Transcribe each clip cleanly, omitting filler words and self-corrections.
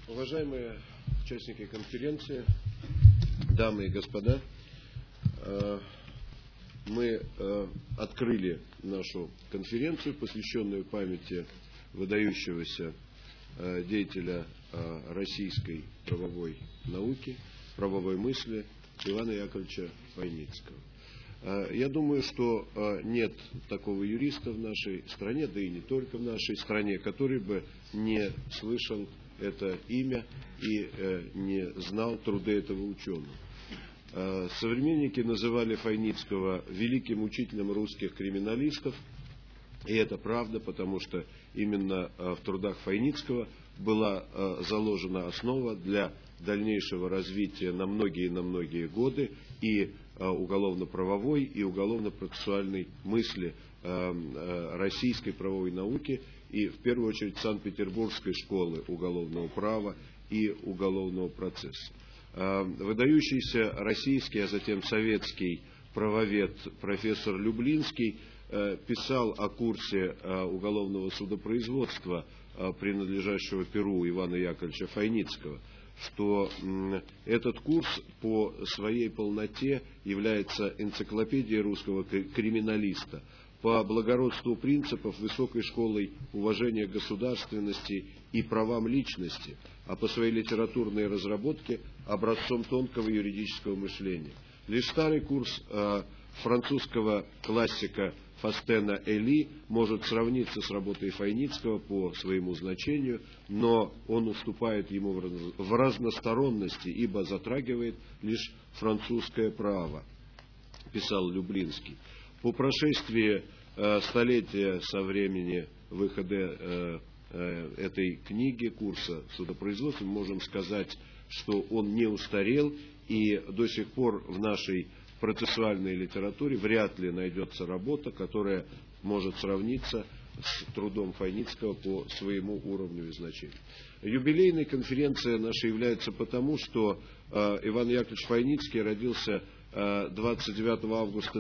Уважаемые участники конференции, дамы и господа, мы открыли нашу конференцию, посвященную памяти выдающегося деятеля российской правовой науки, правовой мысли Ивана Яковлевича Фойницкого. Я думаю, что нет такого юриста в нашей стране, да и не только в нашей стране, который бы не слышал это имя и не знал труды этого ученого. Современники называли Фойницкого великим учителем русских криминалистов, и это правда, потому что именно в трудах Фойницкого была заложена основа для дальнейшего развития на многие годы и уголовно-правовой, и уголовно-процессуальной мысли российской правовой науки, и в первую очередь Санкт-Петербургской школы уголовного права и уголовного процесса. Выдающийся российский, а затем советский правовед профессор Люблинский писал о курсе уголовного судопроизводства, принадлежащего перу Ивана Яковлевича Фойницкого, что этот курс по своей полноте является энциклопедией русского криминалиста, по благородству принципов высокой школой уважения к государственности и правам личности, а по своей литературной разработке образцом тонкого юридического мышления. Лишь старый курс французского классика Фастена Эли может сравниться с работой Фойницкого по своему значению, но он уступает ему в разносторонности, ибо затрагивает лишь французское право, писал Люблинский. По прошествии столетия со времени выхода этой книги, курса судопроизводства, мы можем сказать, что он не устарел, и до сих пор в нашей процессуальной литературе вряд ли найдется работа, которая может сравниться с трудом Фойницкого по своему уровню и значению. Юбилейной конференция наша является потому, что Иван Яковлевич Фойницкий родился 29 августа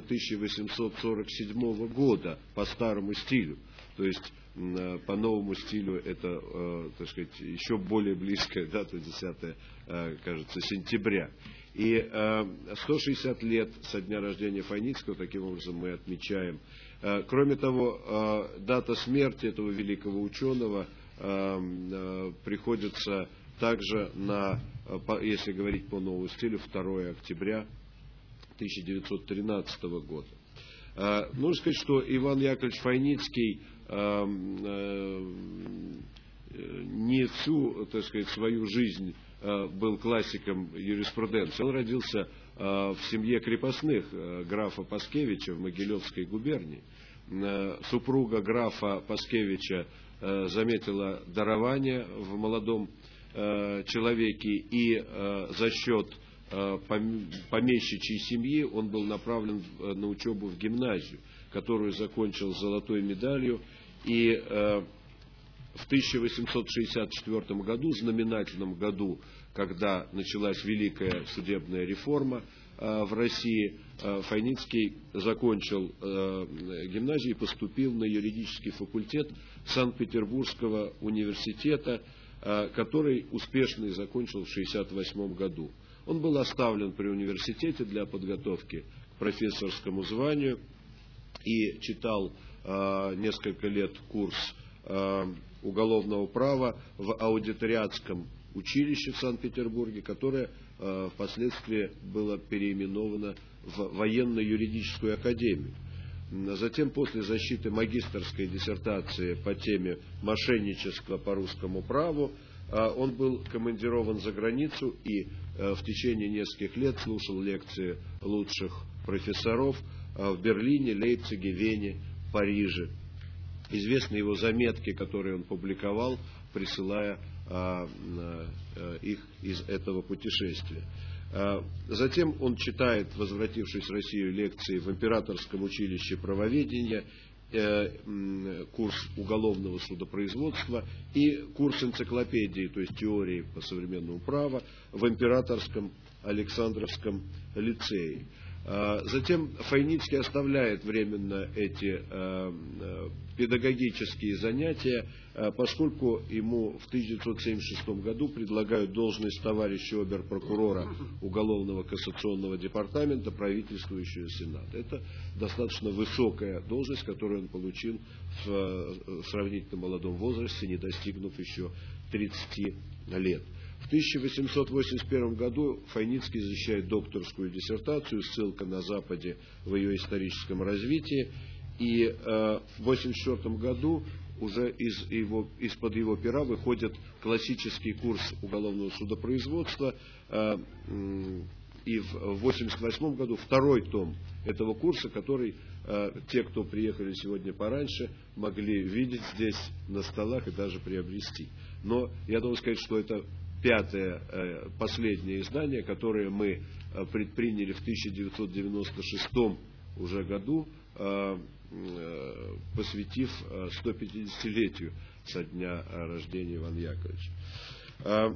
1847 года по старому стилю. То есть по новому стилю это, так сказать, еще более близкая дата, 10, кажется, сентября. И 160 лет со дня рождения Фойницкого таким образом мы отмечаем. Кроме того, дата смерти этого великого ученого приходится также на, если говорить по новому стилю, 2 октября 1913 года. Нужно сказать, что Иван Яковлевич Фойницкий не всю, так сказать, свою жизнь был классиком юриспруденции. Он родился в семье крепостных графа Паскевича в Могилевской губернии. Супруга графа Паскевича заметила дарование в молодом человеке, и за счет помещичьей семьи он был направлен на учебу в гимназию, которую закончил с золотой медалью, и в 1864 году, знаменательном году, когда началась великая судебная реформа в России, Фойницкий закончил гимназию и поступил на юридический факультет Санкт-Петербургского университета, который успешно и закончил в 1968 году. Он был оставлен при университете для подготовки к профессорскому званию и читал несколько лет курс уголовного права в аудиториатском училище в Санкт-Петербурге, которое впоследствии было переименовано в военно-юридическую академию. Затем, после защиты магистерской диссертации по теме мошенничества по русскому праву, он был командирован за границу и в течение нескольких лет слушал лекции лучших профессоров в Берлине, Лейпциге, Вене, Париже. Известны его заметки, которые он публиковал, присылая их из этого путешествия. Затем он читает, возвратившись в Россию, лекции в Императорском училище правоведения, курс уголовного судопроизводства и курс энциклопедии, то есть теории по современному праву в Императорском Александровском лицее. Затем Фойницкий оставляет временно эти педагогические занятия, поскольку ему в 1976 году предлагают должность товарища обер-прокурора Уголовного кассационного департамента правительствующего Сената. Это достаточно высокая должность, которую он получил в сравнительно молодом возрасте, не достигнув еще 30 лет. В 1881 году Фойницкий защищает докторскую диссертацию, ссылка на Западе в ее историческом развитии, и в 1984 году уже из-под его пера выходит классический курс уголовного судопроизводства, и в 1988 году второй том этого курса, который те, кто приехали сегодня пораньше, могли видеть здесь на столах и даже приобрести. Но я должен сказать, что это пятое, последнее издание, которое мы предприняли в 1996 уже году, посвятив 150-летию со дня рождения Ивана Яковлевича.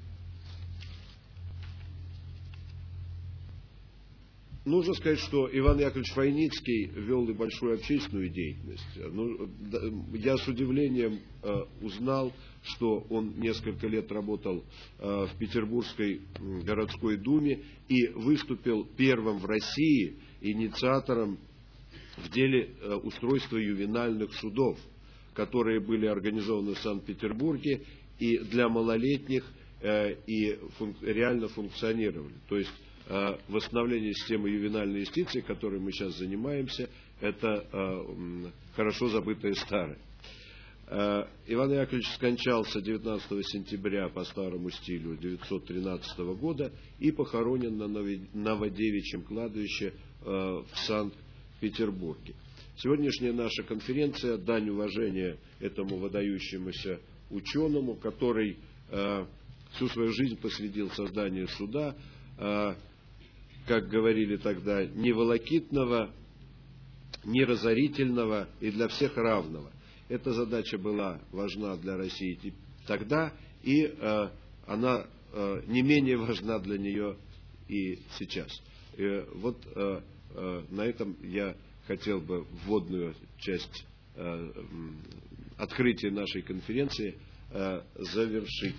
Нужно сказать, что Иван Яковлевич Фойницкий вел и большую общественную деятельность. Я с удивлением узнал, что он несколько лет работал в Петербургской городской думе и выступил первым в России инициатором в деле устройства ювенальных судов, которые были организованы в Санкт-Петербурге и для малолетних и реально функционировали. То есть восстановление системы ювенальной юстиции, которой мы сейчас занимаемся, это хорошо забытое старое. Иван Яковлевич скончался 19 сентября по старому стилю 1913 года и похоронен на Новодевичьем кладбище в Санкт-Петербурге. Сегодняшняя наша конференция — дань уважения этому выдающемуся ученому, который всю свою жизнь посвятил созданию суда, как говорили тогда, не волокитного, не разорительного и для всех равного. Эта задача была важна для России тогда, и она не менее важна для нее и сейчас. И вот на этом я хотел бы вводную часть открытия нашей конференции завершить.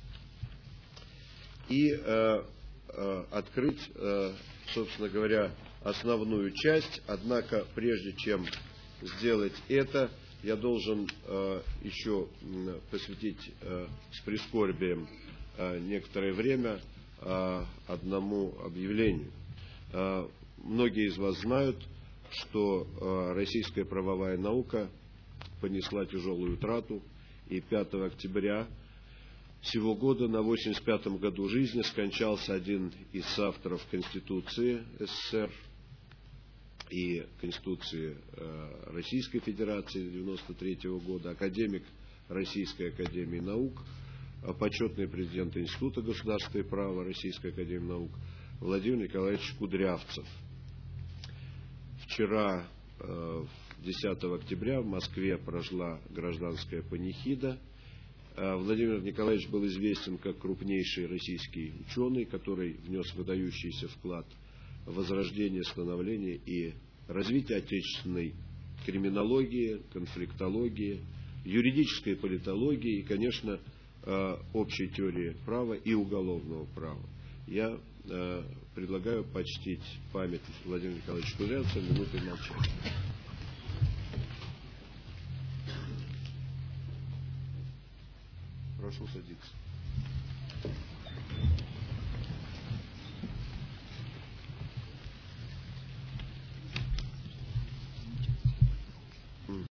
И открыть, собственно говоря, основную часть. Однако, прежде чем сделать это, я должен еще посвятить с прискорбием некоторое время одному объявлению. Многие из вас знают, что российская правовая наука понесла тяжелую утрату, и 5 октября сего года, на 85-м году жизни, скончался один из авторов Конституции СССР и Конституции Российской Федерации 93-го года, академик Российской Академии Наук, почетный президент Института государства и права Российской Академии Наук Владимир Николаевич Кудрявцев. Вчера, 10 октября, в Москве прошла гражданская панихида. Владимир Николаевич был известен как крупнейший российский ученый, который внес выдающийся вклад в возрождение, становление и развитие отечественной криминологии, конфликтологии, юридической политологии и, конечно, общей теории права и уголовного права. Я предлагаю почтить память Владимира Николаевича Кудрявцева минутой молчания. Прошу садиться.